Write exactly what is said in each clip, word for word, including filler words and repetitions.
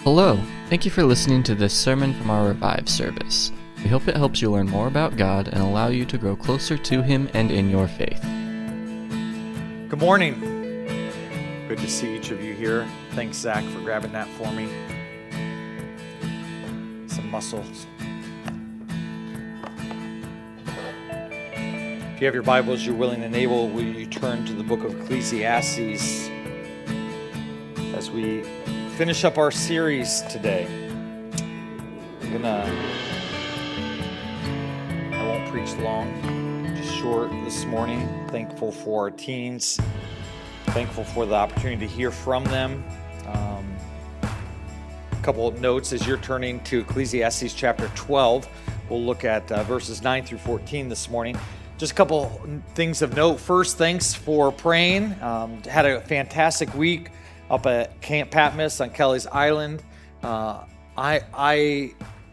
Hello, thank you for listening to this sermon from our Revive service. We hope it helps you learn more about God and allow you to grow closer to Him and in your faith. Good morning. Good to see each of you here. Thanks, Zach, for grabbing that for me. Some muscles. If you have your Bibles, you're willing and able, will you turn to the book of Ecclesiastes as we finish up our series today. I'm gonna, I won't preach long, just short this morning. Thankful for our teens. Thankful for the opportunity to hear from them. Um, a couple of notes as you're turning to Ecclesiastes chapter twelve. We'll look at uh, verses nine through fourteen this morning. Just a couple things of note. First, thanks for praying. Um, had a fantastic week up at Camp Patmos on Kelly's Island. Uh, I I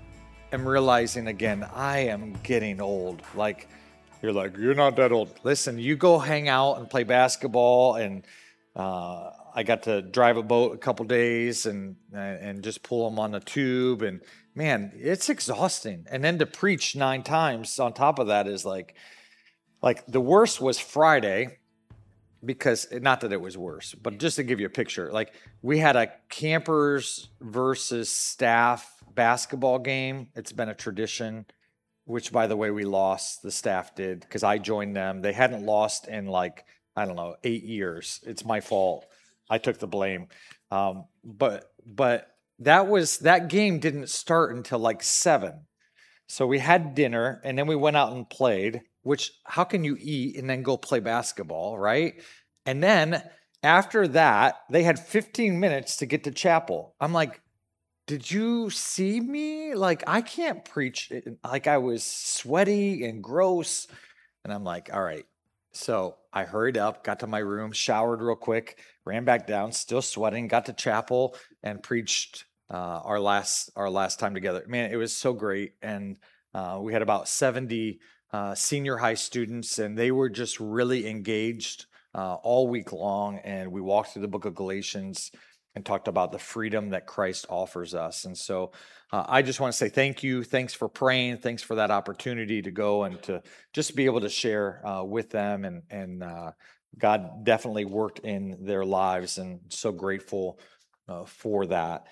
am realizing again, I am getting old. Like, you're like, you're not that old. Listen, you go hang out and play basketball, and uh, I got to drive a boat a couple days and and just pull them on the tube, and man, it's exhausting. And then to preach nine times on top of that is like, like the worst was Friday. Because, not that it was worse, but just to give you a picture, like we had a campers versus staff basketball game. It's been a tradition, which, by the way, we lost. The staff did, because I joined them. They hadn't lost in like, I don't know, eight years. It's my fault. I took the blame. Um, but but that was that game didn't start until like seven. So we had dinner, and then we went out and played. Which, how can you eat and then go play basketball, right? And then after that, they had fifteen minutes to get to chapel. I'm like, did you see me? Like, I can't preach. Like, I was sweaty and gross. And I'm like, all right. So I hurried up, got to my room, showered real quick, ran back down, still sweating, got to chapel and preached uh, our last our last time together. Man, it was so great. And uh, we had about seventy Uh, senior high students, and they were just really engaged uh, all week long. And we walked through the book of Galatians and talked about the freedom that Christ offers us. And so uh, I just want to say thank you. Thanks for praying. Thanks for that opportunity to go and to just be able to share uh, with them. And, and uh, God definitely worked in their lives, and so grateful uh, for that.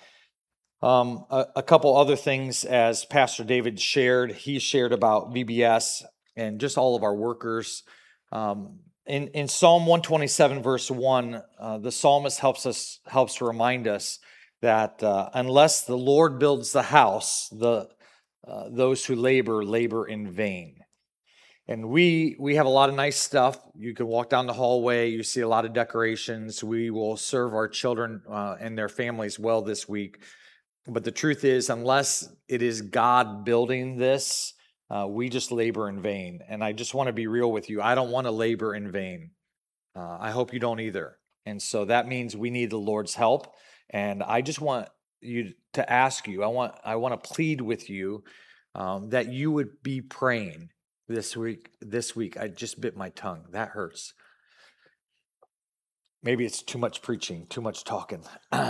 Um, a, a couple other things, as Pastor David shared, he shared about V B S and just all of our workers. Um, in, in Psalm one twenty-seven, verse one, uh, the psalmist helps us helps to remind us that uh, unless the Lord builds the house, the uh, those who labor labor in vain. And we we have a lot of nice stuff. You can walk down the hallway. You see a lot of decorations. We will serve our children uh, and their families well this week. But the truth is, unless it is God building this, uh, we just labor in vain. And I just want to be real with you. I don't want to labor in vain. Uh, I hope you don't either. And so that means we need the Lord's help. And I just want you to ask you, I want I want to plead with you um, that you would be praying this week. This week, I just bit my tongue. That hurts. Maybe it's too much preaching, too much talking.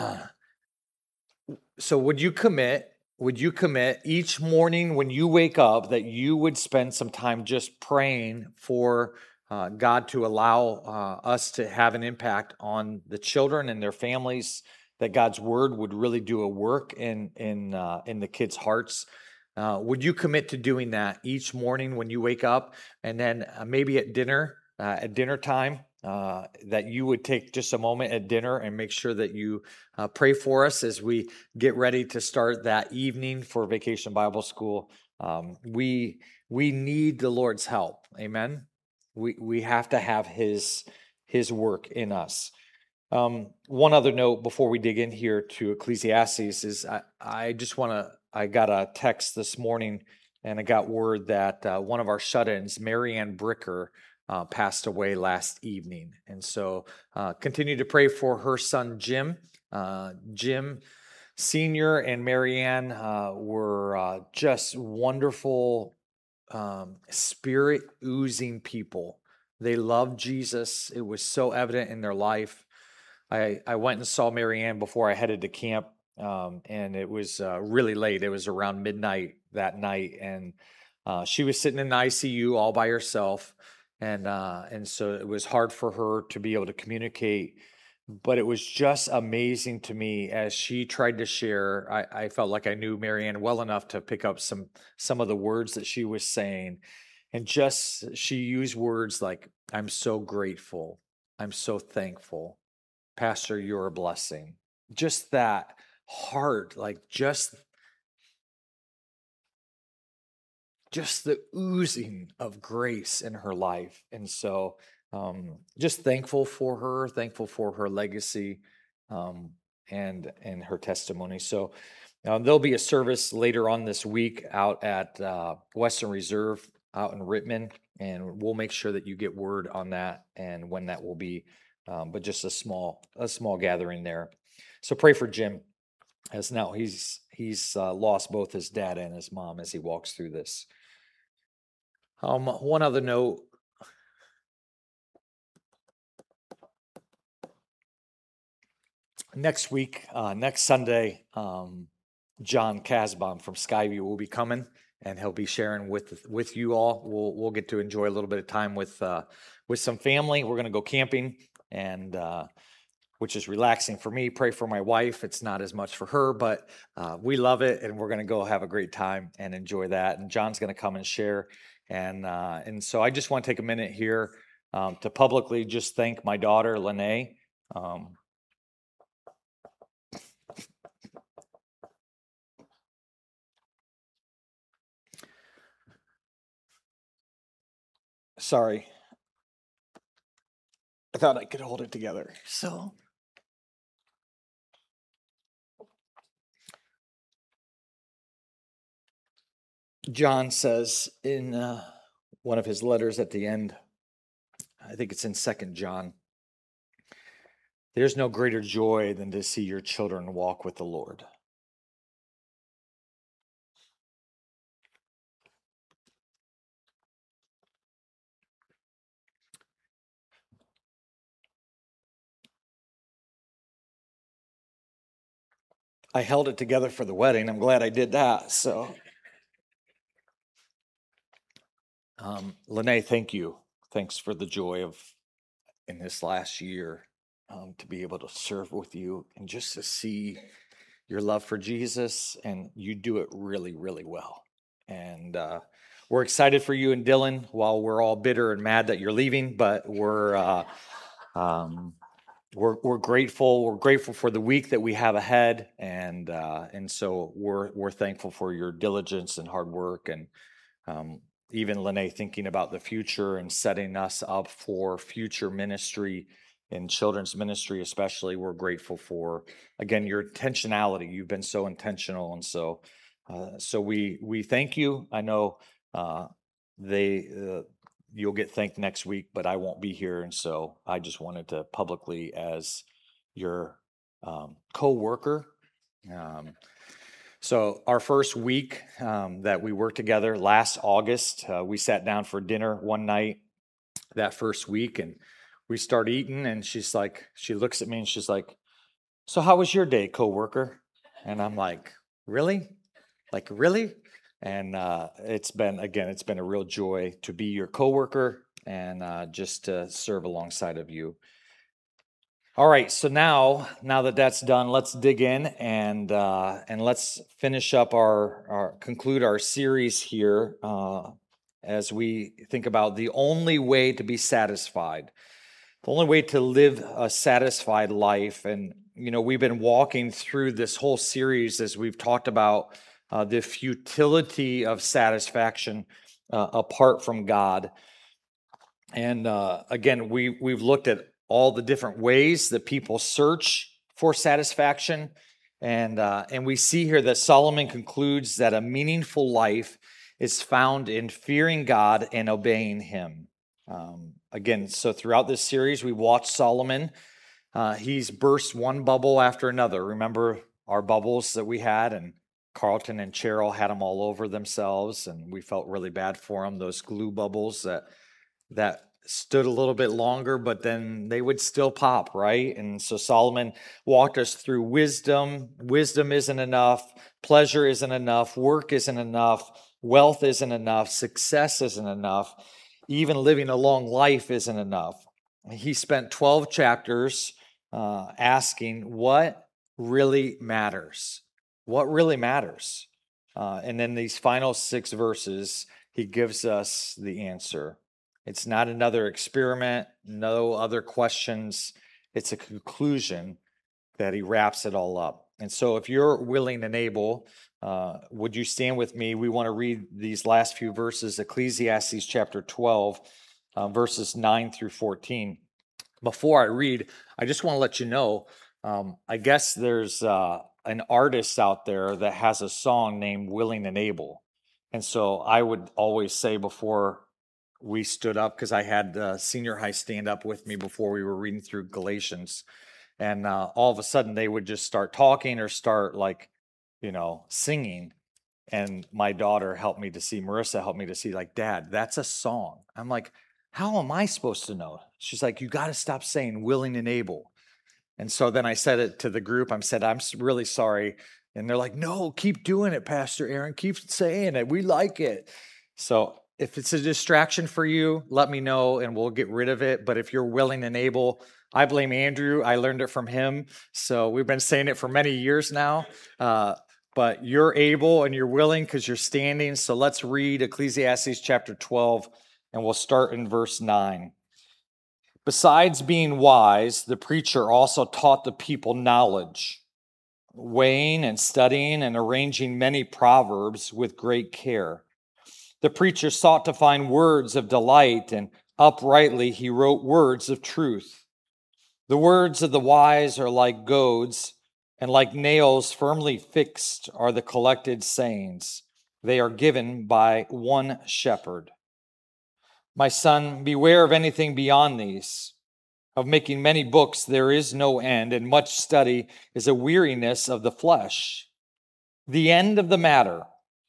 So would you commit, would you commit each morning when you wake up that you would spend some time just praying for uh, God to allow uh, us to have an impact on the children and their families, that God's word would really do a work in, in, uh, in the kids' hearts? Uh, would you commit to doing that each morning when you wake up, and then uh, maybe at dinner, uh, at dinner time, Uh, that you would take just a moment at dinner and make sure that you uh, pray for us as we get ready to start that evening for Vacation Bible School. Um, we we need the Lord's help. Amen. We we have to have His His work in us. Um, one other note before we dig in here to Ecclesiastes is I, I just want to. I got a text this morning, and I got word that uh, one of our shut-ins, Marianne Bricker, Uh, passed away last evening. And so uh, continue to pray for her son, Jim. Uh, Jim Senior and Marianne uh, were uh, just wonderful, um, spirit-oozing people. They loved Jesus. It was so evident in their life. I, I went and saw Marianne before I headed to camp um, and it was uh, really late. It was around midnight that night, and uh, she was sitting in the I C U all by herself, and uh, and so it was hard for her to be able to communicate. But it was just amazing to me as she tried to share. I, I felt like I knew Marianne well enough to pick up some some of the words that she was saying, and just she used words like, "I'm so grateful. I'm so thankful. Pastor, you're a blessing." Just that heart, like just just the oozing of grace in her life. And so um, just thankful for her, thankful for her legacy um, and and her testimony. So uh, there'll be a service later on this week out at uh, Western Reserve out in Rittman, and we'll make sure that you get word on that and when that will be. Um, but just a small a small gathering there. So pray for Jim, as now he's he's uh, lost both his dad and his mom as he walks through this. Um, one other note. Next week, uh, next Sunday, um, John Casbon from Skyview will be coming, and he'll be sharing with with you all. We'll we'll get to enjoy a little bit of time with uh, with some family. We're going to go camping, and uh, which is relaxing for me. Pray for my wife. It's not as much for her, but uh, we love it, and we're going to go have a great time and enjoy that. And John's going to come and share. And uh, and so I just want to take a minute here um, to publicly just thank my daughter, Lene. Um, sorry. I thought I could hold it together. So. John says in uh, one of his letters at the end, I think it's in Second John, there's no greater joy than to see your children walk with the Lord. I held it together for the wedding. I'm glad I did that. So, um, Lene, thank you. Thanks for the joy of in this last year um, to be able to serve with you and just to see your love for Jesus, and you do it really, really well. And uh, we're excited for you and Dylan while we're all bitter and mad that you're leaving, but we're uh, um, we're we're grateful. We're grateful for the week that we have ahead, and uh, and so we're we're thankful for your diligence and hard work, and um, even Lene thinking about the future and setting us up for future ministry in children's ministry, especially. We're grateful for, again, your intentionality. You've been so intentional, and so uh, so we we thank you. I know uh, they uh, you'll get thanked next week, but I won't be here, and so I just wanted to publicly, as your um, co-worker. Um, so our first week um, that we worked together last August, uh, we sat down for dinner one night that first week, and we start eating, and she's like, she looks at me and she's like, "So how was your day, coworker?" And I'm like, "Really? Like, really?" And uh, it's been, again, it's been a real joy to be your coworker and uh, just to serve alongside of you. All right, so now, now that that's done, let's dig in and uh, and let's finish up our, our conclude our series here uh, as we think about the only way to be satisfied. The only way to live a satisfied life. And, you know, we've been walking through this whole series as we've talked about uh, the futility of satisfaction uh, apart from God. And uh, again, we, we've looked at all the different ways that people search for satisfaction. And, uh, and we see here that Solomon concludes that a meaningful life is found in fearing God and obeying Him. Um, again, so throughout this series, we watched Solomon. Uh, he's burst one bubble after another. Remember our bubbles that we had, and Carlton and Cheryl had them all over themselves, and we felt really bad for them, those glue bubbles that that stood a little bit longer, but then they would still pop, right? And so Solomon walked us through wisdom. Wisdom isn't enough. Pleasure isn't enough. Work isn't enough. Wealth isn't enough. Success isn't enough. Even living a long life isn't enough. He spent twelve chapters uh, asking what really matters. What really matters? Uh, and then these final six verses, he gives us the answer. It's not another experiment, no other questions. It's a conclusion that he wraps it all up. And so if you're willing and able, uh, would you stand with me? We want to read these last few verses, Ecclesiastes chapter twelve, uh, verses nine through fourteen. Before I read, I just want to let you know, um, I guess there's uh, an artist out there that has a song named Willing and Able. And so I would always say before we stood up, because I had uh, senior high stand up with me before we were reading through Galatians. And uh, all of a sudden they would just start talking or start like, you know, singing. And my daughter helped me to see, Marissa helped me to see, like, Dad, that's a song. I'm like, how am I supposed to know? She's like, you got to stop saying willing and able. And so then I said it to the group. I said, I'm really sorry. And they're like, no, keep doing it, Pastor Aaron. Keep saying it. We like it. So if it's a distraction for you, let me know and we'll get rid of it. But if you're willing and able, I blame Andrew. I learned it from him. So we've been saying it for many years now. Uh, but you're able and you're willing because you're standing. So let's read Ecclesiastes chapter twelve, and we'll start in verse nine. Besides being wise, the preacher also taught the people knowledge, weighing and studying and arranging many proverbs with great care. The preacher sought to find words of delight, and uprightly he wrote words of truth. The words of the wise are like goads, and like nails firmly fixed are the collected sayings. They are given by one shepherd. My son, beware of anything beyond these. Of making many books there is no end, and much study is a weariness of the flesh. The end of the matter,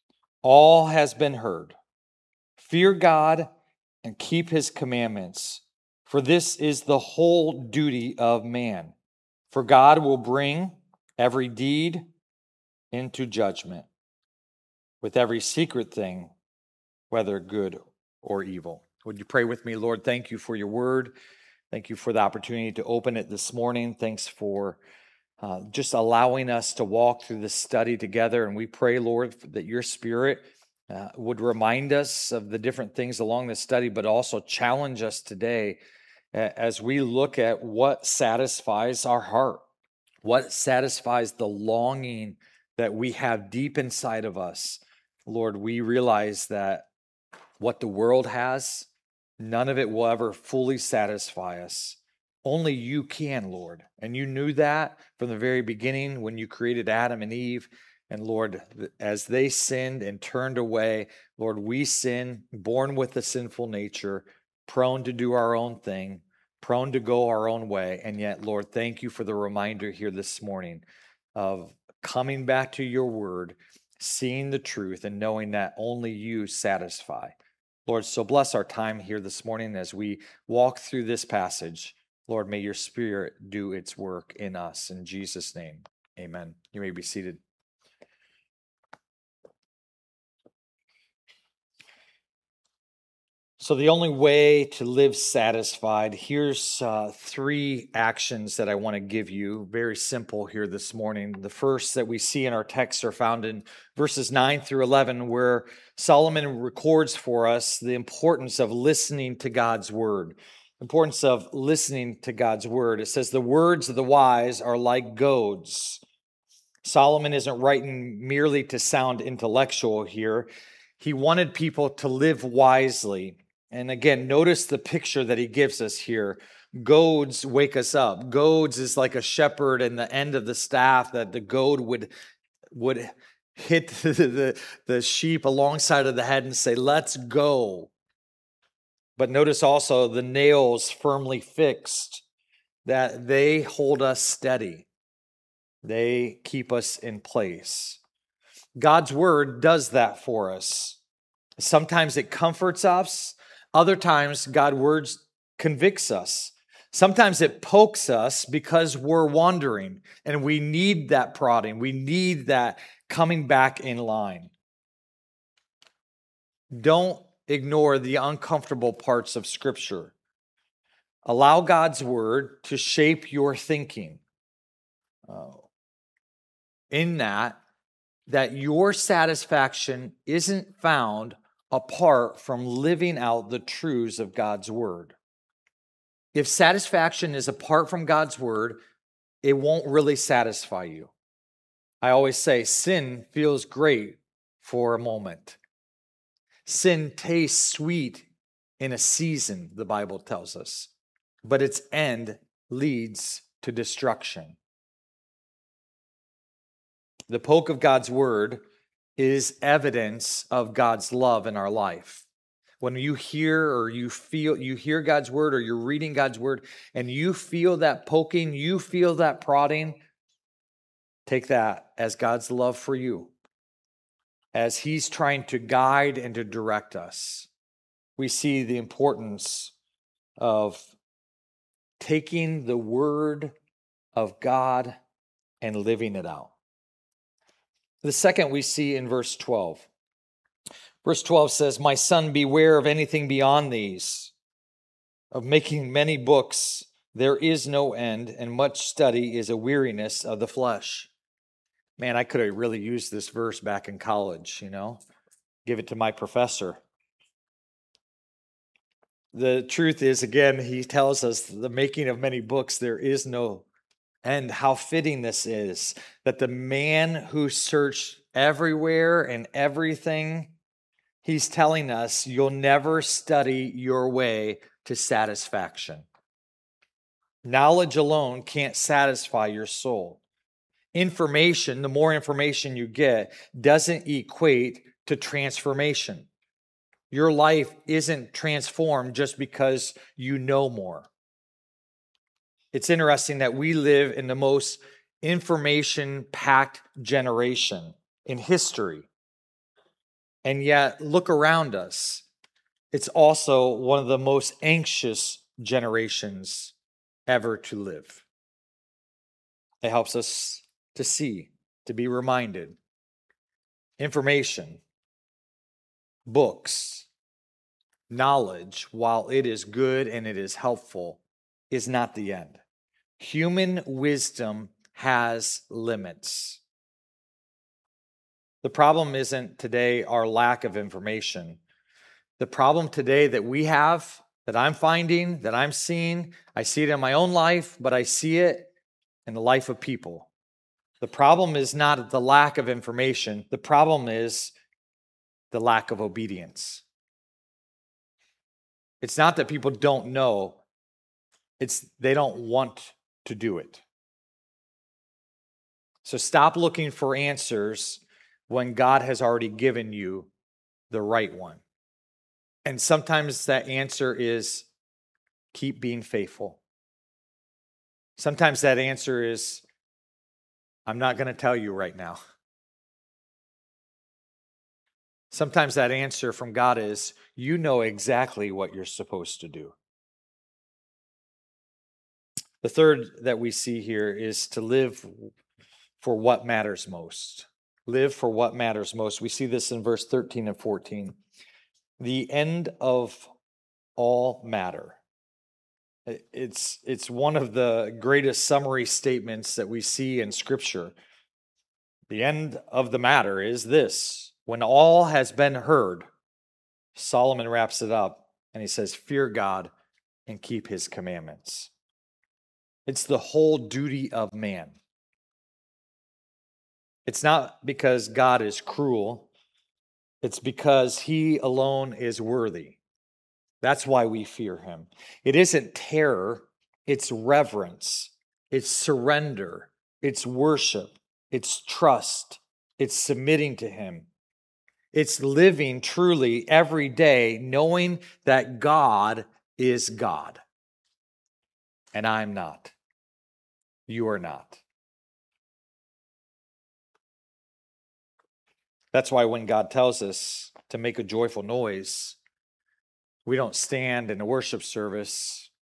all has been heard. Fear God and keep his commandments, for this is the whole duty of man. For God will bring every deed into judgment with every secret thing, whether good or evil. Would you pray with me? Lord, thank you for your word. Thank you for the opportunity to open it this morning. Thanks for uh, just allowing us to walk through this study together. And we pray, Lord, that your spirit uh, would remind us of the different things along this study, but also challenge us today as we look at what satisfies our heart, what satisfies the longing that we have deep inside of us. Lord, we realize that what the world has, none of it will ever fully satisfy us. Only you can, Lord. And you knew that from the very beginning when you created Adam and Eve. And Lord, as they sinned and turned away, Lord, we sin, born with a sinful nature, prone to do our own thing, prone to go our own way. And yet, Lord, thank you for the reminder here this morning of coming back to your word, seeing the truth, and knowing that only you satisfy. Lord, so bless our time here this morning as we walk through this passage. Lord, may your spirit do its work in us. In Jesus' name, amen. You may be seated. So the only way to live satisfied, here's uh, three actions that I want to give you. Very simple here this morning. The first that we see in our text are found in verses nine through eleven, where Solomon records for us the importance of listening to God's word. Importance of listening to God's word. It says, the words of the wise are like goads. Solomon isn't writing merely to sound intellectual here. He wanted people to live wisely. And again, notice the picture that he gives us here. Goads wake us up. Goads is like a shepherd and the end of the staff that the goad would, would hit the, the, the sheep alongside of the head and say, let's go. But notice also the nails firmly fixed, that they hold us steady. They keep us in place. God's word does that for us. Sometimes it comforts us. Other times, God words, convicts us. Sometimes it pokes us because we're wandering, and we need that prodding. We need that coming back in line. Don't ignore the uncomfortable parts of Scripture. Allow God's word to shape your thinking. Uh, in that, that your satisfaction isn't found apart from living out the truths of God's word. If satisfaction is apart from God's word, it won't really satisfy you. I always say sin feels great for a moment. Sin tastes sweet in a season, the Bible tells us, but its end leads to destruction. The poke of God's word is evidence of God's love in our life. When you hear or you feel, you hear God's word or you're reading God's word and you feel that poking, you feel that prodding, take that as God's love for you, as he's trying to guide and to direct us. We see the importance of taking the word of God and living it out. The second we see in verse twelve. Verse twelve says, "My son, beware of anything beyond these. Of making many books, there is no end, and much study is a weariness of the flesh." Man, I could have really used this verse back in college, you know, give it to my professor. The truth is, again, he tells us the making of many books, there is no end. How fitting this is, that the man who searched everywhere and everything, he's telling us you'll never study your way to satisfaction. Knowledge alone can't satisfy your soul. Information, the more information you get, doesn't equate to transformation. Your life isn't transformed just because you know more. It's interesting that we live in the most information-packed generation in history. And yet, look around us. It's also one of the most anxious generations ever to live. It helps us to see, to be reminded. Information, books, knowledge, while it is good and it is helpful, is not the end. Human wisdom has limits. The problem isn't today our lack of information. The problem today that we have, that I'm finding, that I'm seeing, I see it in my own life, but I see it in the life of people. The problem is not the lack of information. The problem is the lack of obedience. It's not that people don't know. It's they don't want to do it. So stop looking for answers when God has already given you the right one. And sometimes that answer is keep being faithful. Sometimes that answer is I'm not going to tell you right now. Sometimes that answer from God is you know exactly what you're supposed to do. The third that we see here is to live for what matters most. Live for what matters most. We see this in verse thirteen and fourteen. The end of all matter. It's, it's one of the greatest summary statements that we see in Scripture. The end of the matter is this. When all has been heard, Solomon wraps it up and he says, fear God and keep his commandments. It's the whole duty of man. It's not because God is cruel. It's because he alone is worthy. That's why we fear him. It isn't terror. It's reverence. It's surrender. It's worship. It's trust. It's submitting to him. It's living truly every day knowing that God is God. And I'm not. You are not. That's why when God tells us to make a joyful noise, we don't stand in a worship service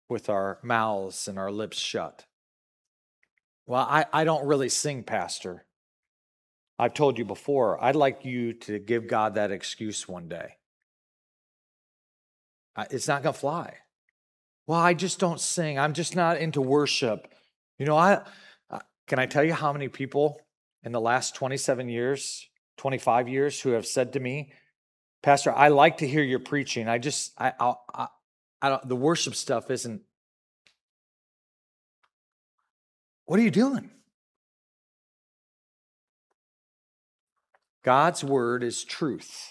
with our mouths and our lips shut. Well, I, I don't really sing, Pastor. I've told you before, I'd like you to give God that excuse one day. It's not going to fly. Well, I just don't sing. I'm just not into worship. You know, I can I tell you how many people in the last twenty-seven years, twenty-five years who have said to me, Pastor, I like to hear your preaching. I just, I, I, I, I don't, the worship stuff isn't. What are you doing? God's word is truth.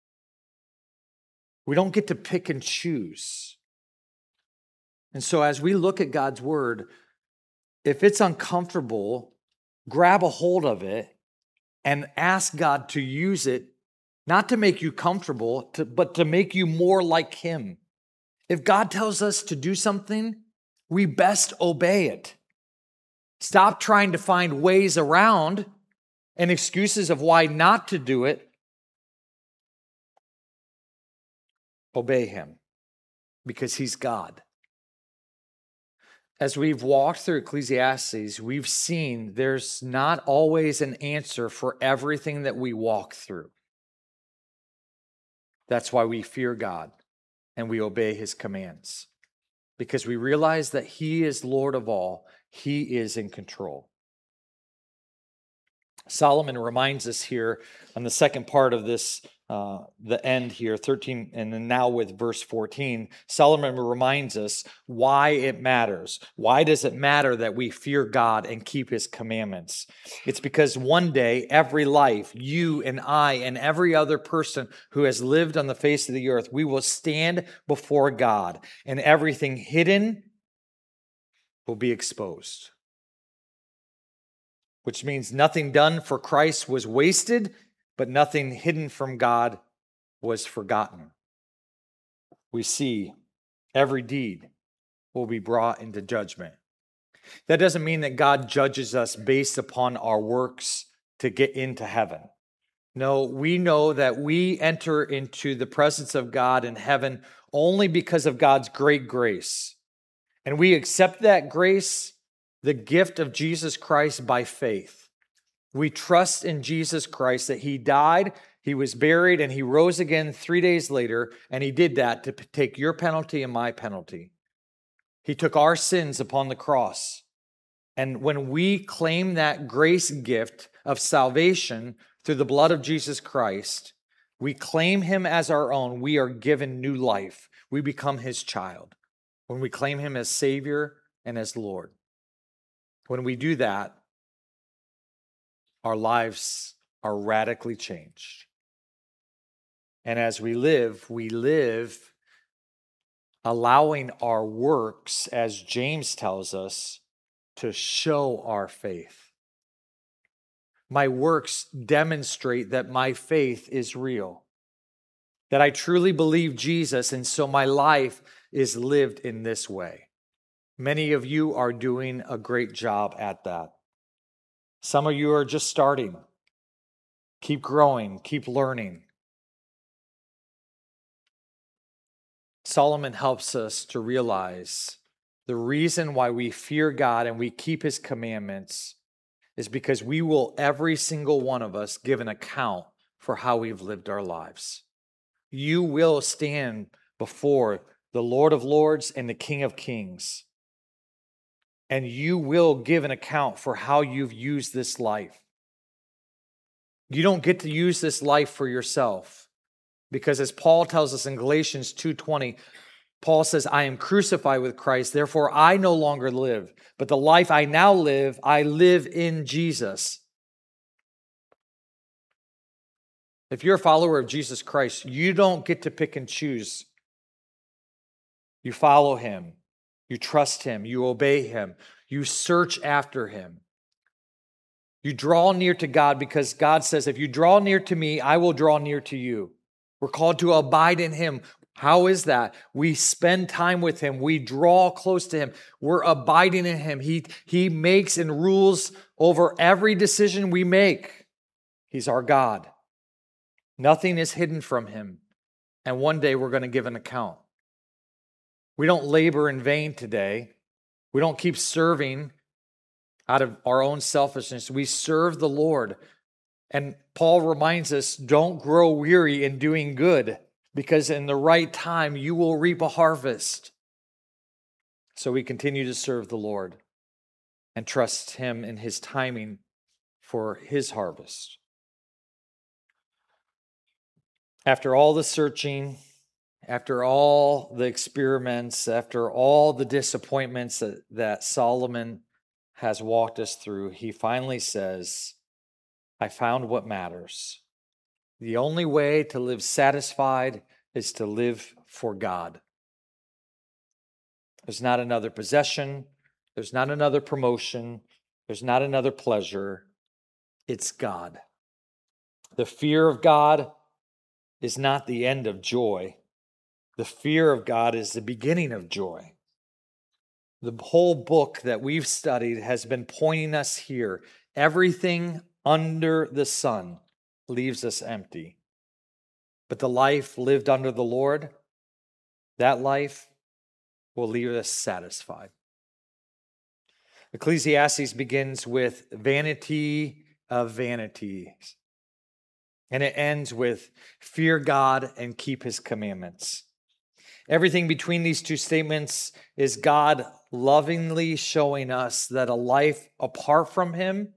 We don't get to pick and choose. And so as we look at God's word, if it's uncomfortable, grab a hold of it and ask God to use it, not to make you comfortable, to, but to make you more like Him. If God tells us to do something, we best obey it. Stop trying to find ways around and excuses of why not to do it. Obey Him because He's God. As we've walked through Ecclesiastes, we've seen there's not always an answer for everything that we walk through. That's why we fear God and we obey His commands, because we realize that He is Lord of all. He is in control. Solomon reminds us here on the second part of this, uh, the end here, thirteen, and then now with verse fourteen, Solomon reminds us why it matters. Why does it matter that we fear God and keep His commandments? It's because one day, every life, you and I and every other person who has lived on the face of the earth, we will stand before God, and everything hidden will be exposed. Which means nothing done for Christ was wasted, but nothing hidden from God was forgotten. We see every deed will be brought into judgment. That doesn't mean that God judges us based upon our works to get into heaven. No, we know that we enter into the presence of God in heaven only because of God's great grace. And we accept that grace, the gift of Jesus Christ, by faith. We trust in Jesus Christ that He died, He was buried, and He rose again three days later, and He did that to take your penalty and my penalty. He took our sins upon the cross. And when we claim that grace gift of salvation through the blood of Jesus Christ, we claim Him as our own. We are given new life. We become His child when we claim Him as Savior and as Lord. When we do that, our lives are radically changed. And as we live, we live allowing our works, as James tells us, to show our faith. My works demonstrate that my faith is real, that I truly believe Jesus, and so my life is lived in this way. Many of you are doing a great job at that. Some of you are just starting. Keep growing, keep learning. Solomon helps us to realize the reason why we fear God and we keep His commandments is because we will, every single one of us, give an account for how we've lived our lives. You will stand before the Lord of Lords and the King of Kings, and you will give an account for how you've used this life. You don't get to use this life for yourself, because as Paul tells us in Galatians two twenty, Paul says, I am crucified with Christ, therefore I no longer live, but the life I now live, I live in Jesus. If you're a follower of Jesus Christ, you don't get to pick and choose. You follow Him. You trust Him. You obey Him. You search after Him. You draw near to God because God says, if you draw near to me, I will draw near to you. We're called to abide in Him. How is that? We spend time with Him. We draw close to Him. We're abiding in Him. He, he makes and rules over every decision we make. He's our God. Nothing is hidden from Him. And one day we're going to give an account. We don't labor in vain today. We don't keep serving out of our own selfishness. We serve the Lord. And Paul reminds us, don't grow weary in doing good, because in the right time you will reap a harvest. So we continue to serve the Lord and trust him in his timing for his harvest. After all the searching, after all the experiments, after all the disappointments that, that Solomon has walked us through, he finally says, I found what matters. The only way to live satisfied is to live for God. There's not another possession. There's not another promotion. There's not another pleasure. It's God. The fear of God is not the end of joy. The fear of God is the beginning of joy. The whole book that we've studied has been pointing us here. Everything under the sun leaves us empty. But the life lived under the Lord, that life will leave us satisfied. Ecclesiastes begins with vanity of vanities. And it ends with fear God and keep his commandments. Everything between these two statements is God lovingly showing us that a life apart from him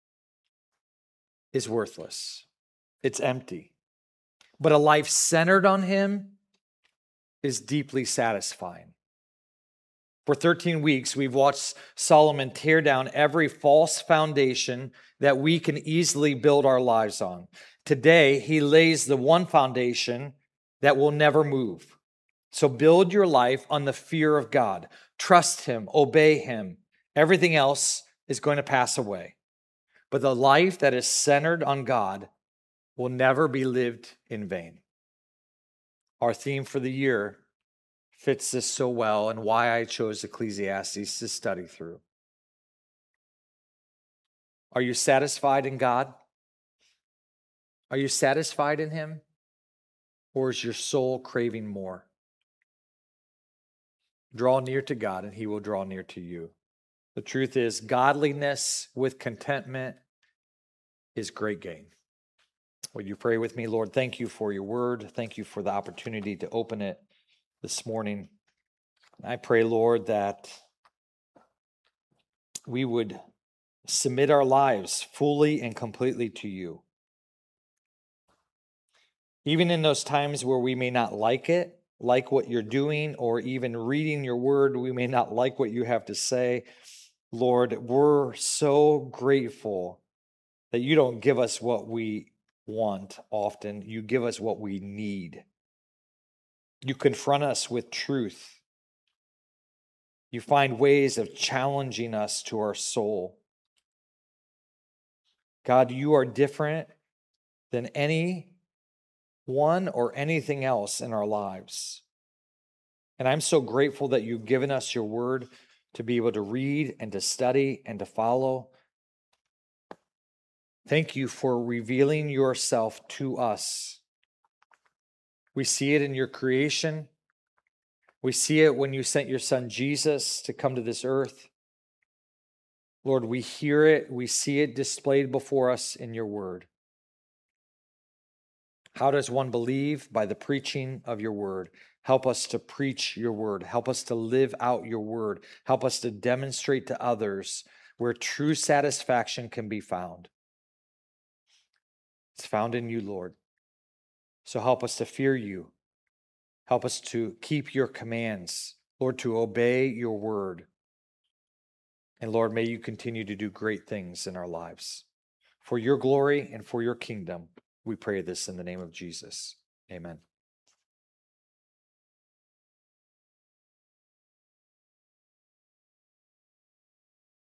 is worthless. It's empty. But a life centered on him is deeply satisfying. For thirteen weeks, we've watched Solomon tear down every false foundation that we can easily build our lives on. Today, he lays the one foundation that will never move. So build your life on the fear of God. Trust him, obey him. Everything else is going to pass away. But the life that is centered on God will never be lived in vain. Our theme for the year fits this so well, and why I chose Ecclesiastes to study through. Are you satisfied in God? Are you satisfied in him? Or is your soul craving more? Draw near to God, and he will draw near to you. The truth is, godliness with contentment is great gain. Would you pray with me? Lord, thank you for your word. Thank you for the opportunity to open it this morning. I pray, Lord, that we would submit our lives fully and completely to you. Even in those times where we may not like it, like what you're doing, or even reading your word, we may not like what you have to say. Lord, we're so grateful that you don't give us what we want often. You give us what we need. You confront us with truth. You find ways of challenging us to our soul. God, you are different than any one or anything else in our lives. And I'm so grateful that you've given us your word to be able to read and to study and to follow. Thank you for revealing yourself to us. We see it in your creation. We see it when you sent your son Jesus to come to this earth. Lord, we hear it, we see it displayed before us in your word. How does one believe? By the preaching of your word. Help us to preach your word. Help us to live out your word. Help us to demonstrate to others where true satisfaction can be found. It's found in you, Lord. So help us to fear you. Help us to keep your commands, Lord, to obey your word. And Lord, may you continue to do great things in our lives. For your glory and for your kingdom, we pray this in the name of Jesus. Amen.